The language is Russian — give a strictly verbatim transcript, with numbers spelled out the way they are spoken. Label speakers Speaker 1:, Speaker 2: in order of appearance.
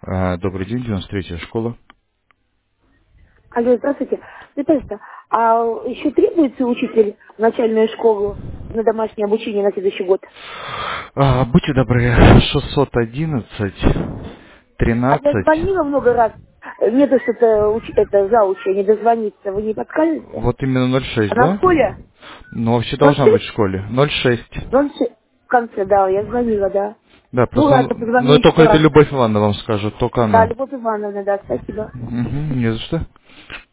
Speaker 1: А, Добрый день, девяносто третья школа.
Speaker 2: Алло, здравствуйте. Наталья, а еще требуется учитель в начальную школу на домашнее обучение на следующий год?
Speaker 1: А, Будьте добры, шестьсот одиннадцать
Speaker 2: А я
Speaker 1: тринадцать.
Speaker 2: звонила много раз. Нету что-то уч- это заучи, не дозвониться. Вы не подскажете?
Speaker 1: Вот именно ноль шесть,
Speaker 2: Она в
Speaker 1: да?
Speaker 2: школе?
Speaker 1: Ну, вообще
Speaker 2: ноль
Speaker 1: должна быть в
Speaker 2: шесть?
Speaker 1: школе. ноль шесть.
Speaker 2: ноль шесть. В конце, да, я звонила, да.
Speaker 1: Да,
Speaker 2: Ну
Speaker 1: просто,
Speaker 2: ладно,
Speaker 1: ну,
Speaker 2: позвоню
Speaker 1: и только
Speaker 2: еще
Speaker 1: это
Speaker 2: раз.
Speaker 1: Любовь Ивановна вам скажет, только
Speaker 2: Да,
Speaker 1: она.
Speaker 2: Любовь Ивановна, да, спасибо.
Speaker 1: Угу, не за что.